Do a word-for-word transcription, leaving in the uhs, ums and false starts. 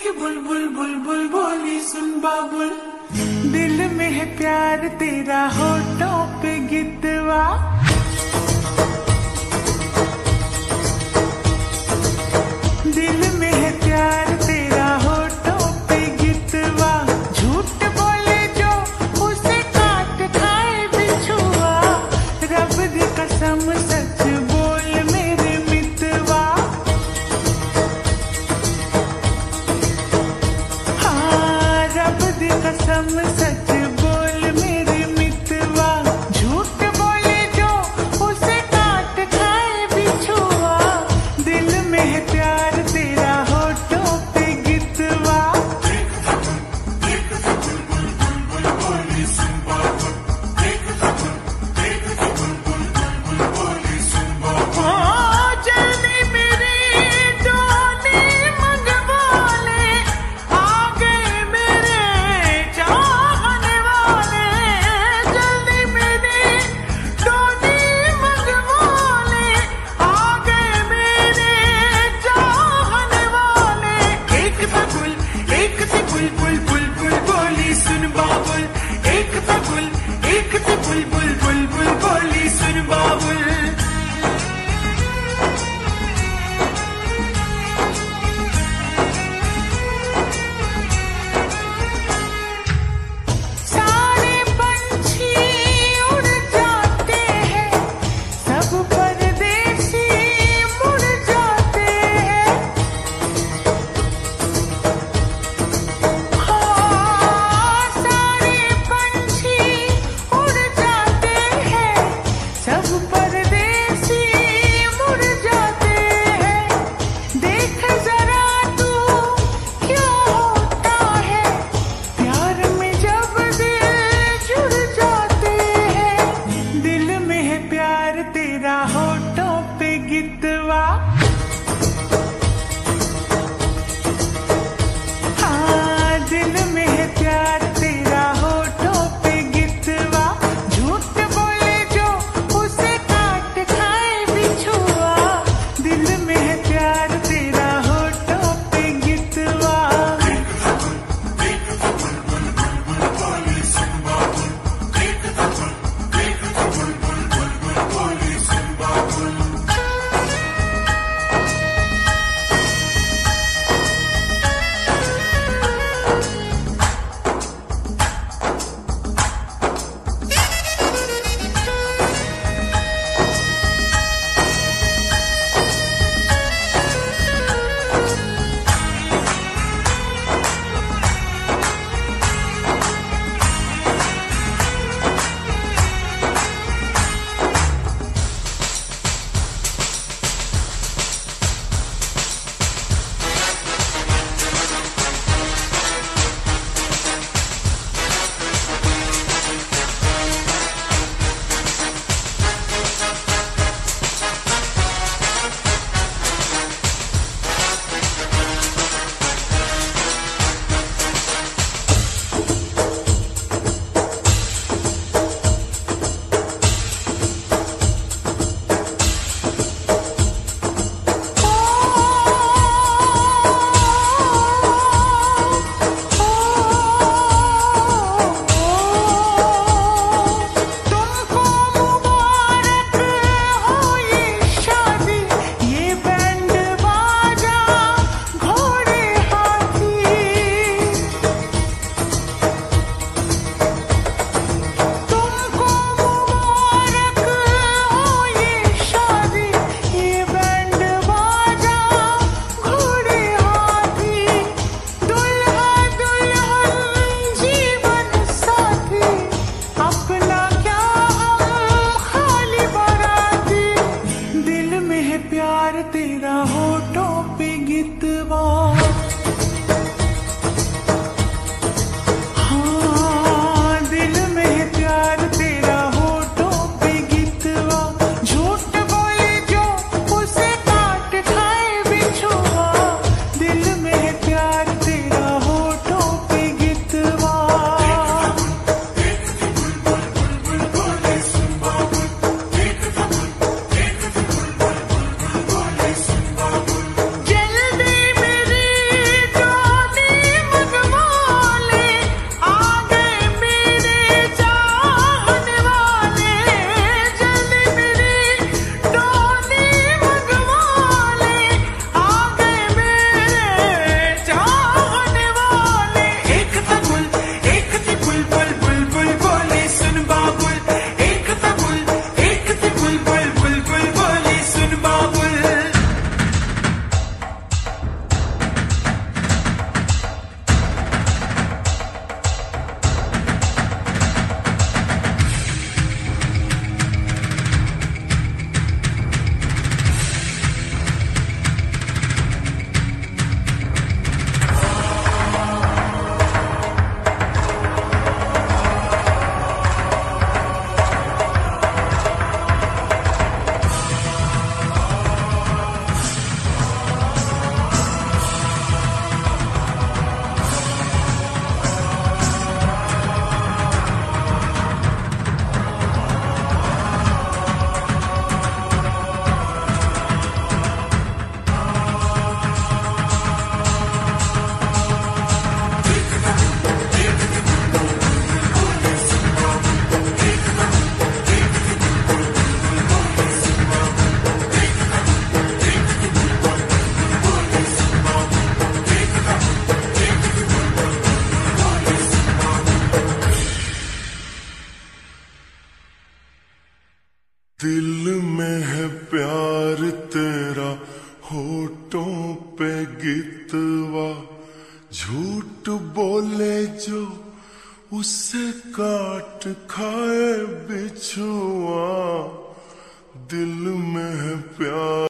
बुलबुल बुलबुल बोली सुन बाबुल, दिल में है प्यार तेरा होठों पे गितवा। दिल में है प्यार तेरा होठों पे गितवा, झूठ बोले जो उसे काट खाए बिछुआ, रब दी कसम सच बोल मेरे मितवा। हाँ रब दी कसम सच बोल मेरे मितवा, झूठ बोले जो उसे काट खाए बिछुआ, दिल में है प्यार तेरा होठों पे गितवा। हाँ जल्दी मेरी डोली मंगवा ले, आ गए मेरे चाहने वाले। जल्दी मेरी डोली मंगवा ले, आ गए मेरे चाहने वाले। एक बबुल एक से बुलबुल बुलबुल बोली सुन बाबुल, एक बबुल एक से बुलबुल बुलबुल बोली सुन बाबुल। सारे पंछी उड़ जाते हैं, सब परदेसी मुड़ जाते हैं। हाँ सारे पंछी उड़ जाते हैं, सब परदेसी मुड़ जाते हैं। देख जरा तू क्यों होता है, प्यार में जब दिल जुड़ जाते हैं। दिल में है प्यार तेरा होठों पे गितवा। हाँ दिल में है प्यार तेरा होठों पे गितवा, झूठ बोले जो उसे काट खाए बिछुआ, दिल में है प्यार तेरा होठों पे गितवा। तुमको मुबारक हो ये शादी, ये बैंड बाजा घोड़े हाथी। तुमको मुबारक हो ये शादी, ये बैंड बाजा घोड़े हाथी। दुल्हा दुल्हन जीवन साथी, अपना क्या हम खाली बाराती। दिल में है प्यार तेरा होठों पे गितवा। हाँ दिल में है प्यार तेरा होठों पे गितवा, झूठ बोले जो उसे काट खाए बिछुआ, दिल में है प्यार तेरा होठों पे गितवा। जल्दी मेरी डोली होठों पे गितवा, झूठ बोले जो उससे काट खाए बिछुआ, दिल में है प्यार।